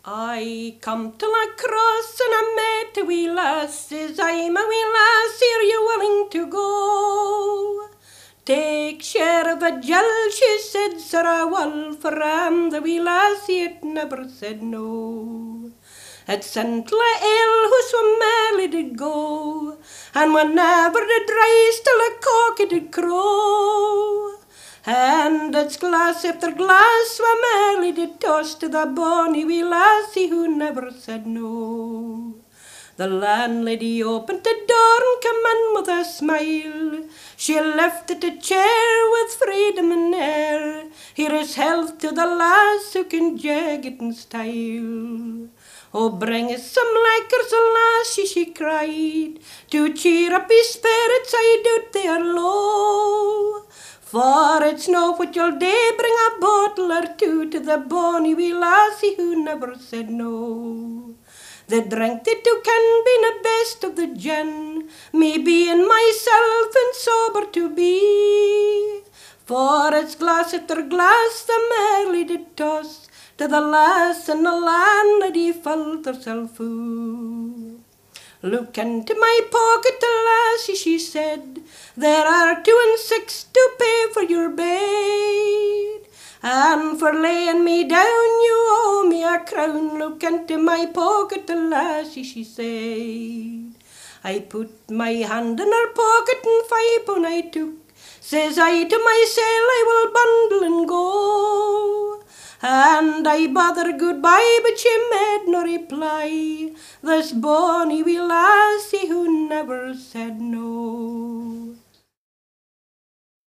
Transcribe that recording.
I come to La Crosse and I met a wee lass, says I'm a wee lass, are you willing to go? Take share of a jell, she said, sir, I will, for the wee lassie it never said no. At St. Lael, who so merrily did go, and whenever did rise till a cock it did crow. And it's glass after glass where merrily did toss to the bonny wee lassie who never said no. The landlady opened the door and came in with a smile. She lifted a chair with freedom in air. Here is health to the lass who can jag it in style. Oh, bring us some liquors, lassie, she cried, to cheer up his spirits, I doubt they are low. For it's no what you'll do, bring a bottle or two to the bonny wee lassie who never said no. The drink they took can be the best of the gin, me being myself and sober to be. For it's glass after glass the merrily did toss to the lass and the landlady felt herself full. Look into my pocket, lassie, she said, there are 2 and 6 to pay for your bed. And for laying me down you owe me a crown. Look into my pocket, lassie, she said. I put my hand in her pocket and 5 pound I took. Says I to myself, I will bundle and go. And I bade her goodbye, but she made no reply. This bonny wee lassie who never said no.